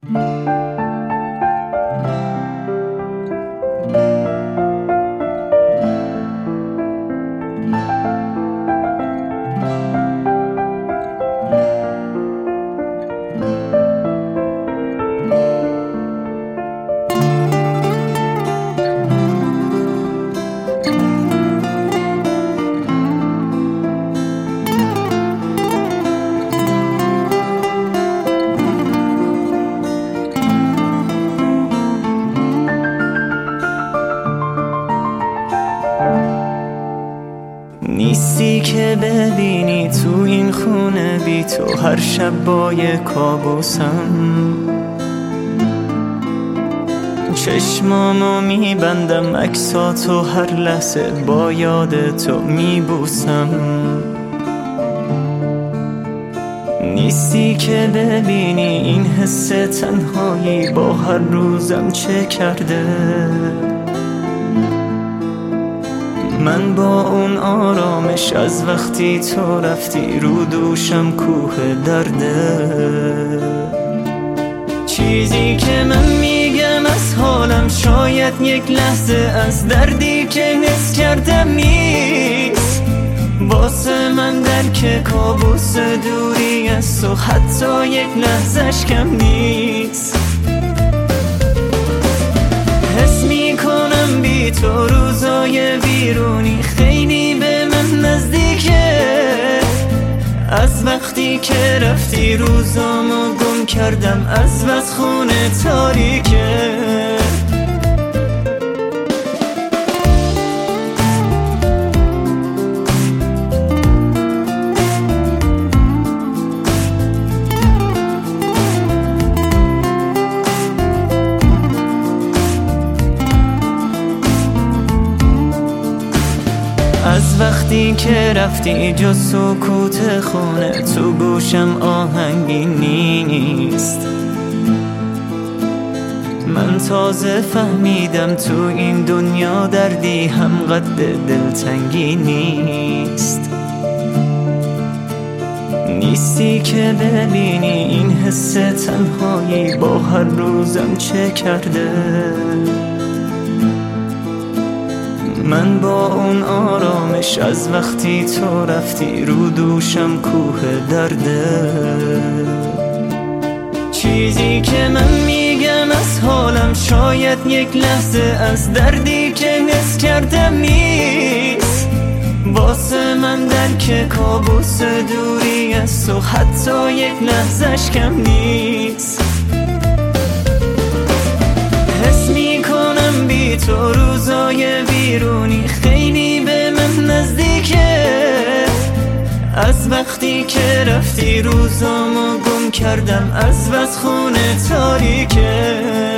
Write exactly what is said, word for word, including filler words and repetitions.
نیستی که ببینی تو این خونه بی تو هر شب با یه کابوسم، چشمامو میبندم عکساتو هر لحظه با یاد تو میبوسم. نیستی که ببینی این حس تنهایی با هر روزم چه کرده. من با اون آرامش از وقتی تو رفتی رو دوشم کوه درده. چیزی که من میگم از حالم شاید یک لحظه از دردی که حس کردم نیست. واسه من درک کابوس دوری از تو حتی یک لحظهش کم نیست. حس میکنم بی تو روزای بیرونی خیلی به من نزدیکه. از وقتی که رفتی روزامو گم کردم از بس خونه تاریکه. از وقتی که رفتی جز سکوت خونه تو گوشم آهنگی نیست. من تازه فهمیدم تو این دنیا دردی هم قد دلتنگی نیست. نیستی که ببینی این حس تنهایی با هر روزم چه کرده. من با اون آرامش از وقتی تو رفتی رو دوشم کوه درده. چیزی که من میگم از حالم شاید یک لحظه از دردی که حس کردم نیست. واسه من درک کابوس دوری از تو حتی یک لحظهش کم نیست. حس میکنم بی تو روزای بیرونی خیلی به من نزدیکه. از وقتی که رفتی روزامو گم کردم از بس خونه تاریکه.